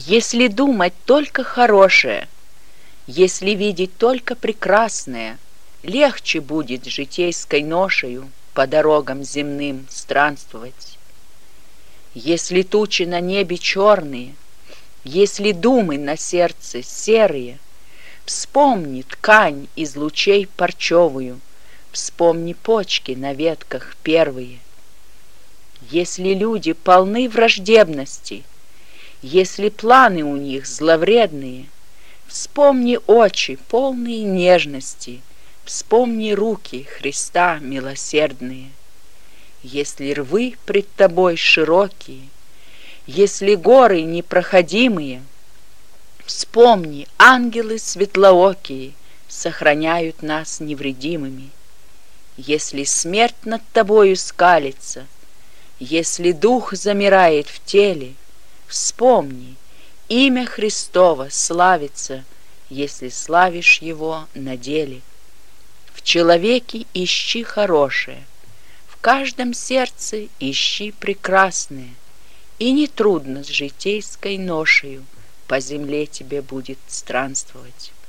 Если думать только хорошее, если видеть только прекрасное, легче будет житейской ношею по дорогам земным странствовать. Если тучи на небе черные, если думы на сердце серые, вспомни ткань из лучей парчевую, вспомни почки на ветках первые. Если люди полны враждебности, если планы у них зловредные, вспомни очи, полные нежности, вспомни руки Христа милосердные. Если рвы пред тобой широкие, если горы непроходимые, вспомни, ангелы светлоокие сохраняют нас невредимыми. Если смерть над тобою скалится, если дух замирает в теле, вспомни, имя Христово славится, если славишь его на деле. В человеке ищи хорошее, в каждом сердце ищи прекрасное, и нетрудно с житейской ношею по земле тебе будет странствовать.